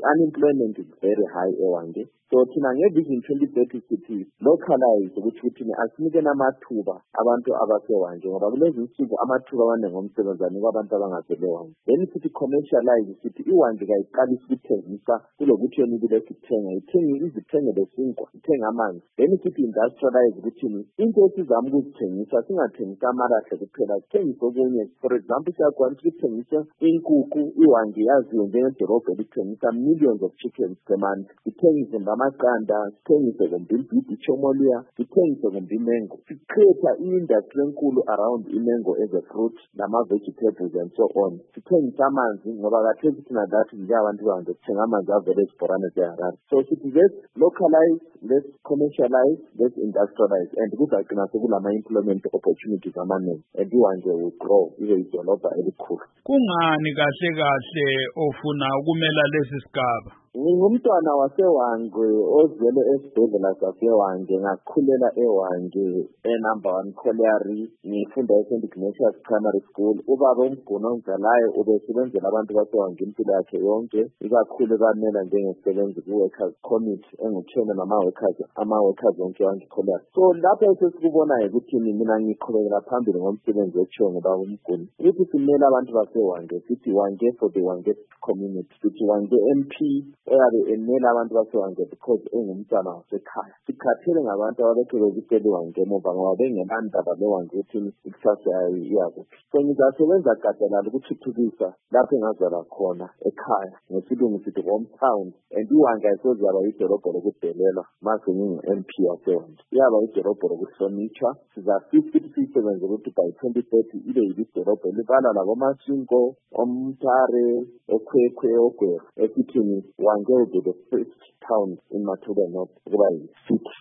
unemployment is very high eWange. So thina ngevision 2030 sithi localize ukuthi asinike namathuba abantu abaseWange ngoba kulezi insuku amathuba abaningi omsebenzi anikwa abantu abangaseleWange. Then sithi commercialize sithi iWange kayiqalisa ukuthengisa kulokuthi yena ibile sithenga izithenge lesinkwa ithenga amanzi. Then sithi industrialize ukuthi into esizama ukuzithengisa singathengisa amalahle kuphela sithengise okunye. For example siyakwanisa ukuthengisa inkukhu iWange yaziwe njengedolobha elithengisa millions of chickens per month. Sithengise amaqanda, sithengise ngombilibhidi ichomolia, sithengise ngombimengo. Sicreate industry enkulu around imengo as a fruit nama vegetables and so on. Sithengise amanzi ngoba kathesi thina that njengabantu banje sithenga amanzi avele esibhorane seHarare. So sithi let's localize, let's commercialize, let's industrialize, and kuzagcina sekulama employment opportunities amaningi and iWange will grow ibe idolobha elikhulu. Kungani kahle kahle ofuna ukumela lesi sigaba? Ngumntwana waseWange ozwele esibhedlela saseWange ngakhulela eWange number 1 colliery ngifunda eSt Ignatius Primary School. Ubaba uMguni ongizalayo ubesebenzela abantu baseWange impilo yakhe yonke ikakhulu ebanela njengesebenzi ku-workers committee enguchairman ama-workers onke eWange colliery. So lapho sesikubonayo ukuthi mina ngiqhubekela phambili ngomsebenzi otshiwo ngubaba uMguni ukuthi simele abantu baseWange sithi Wange for the Wange community, sithi Wange MP oyabe emela abantu baseWange because engumntwana wasekhaya. Sikhathele ngabantu ababekhe bezitshela iWange emuva ngoba bengenandaba leWange ukuthi ikusasa iyakuphi. So ngizasebenza gadalala ukuthuthukisa lapho engazalwa khona ekhaya ngesilungu sithi hometown, and iWange ayisoze yaba idolobho lokudelelwa mase ngingu-MP waseWange. Iyaba idolobho lokuhlonitshwa. Sizafisa siyisebenze ukuthi by 2030 ibe yidolobho elibala laboMashingo, oMtare, oKwekwe, oGweru. Esithini Wange will be the first town in Mathole North ukuba yi-city.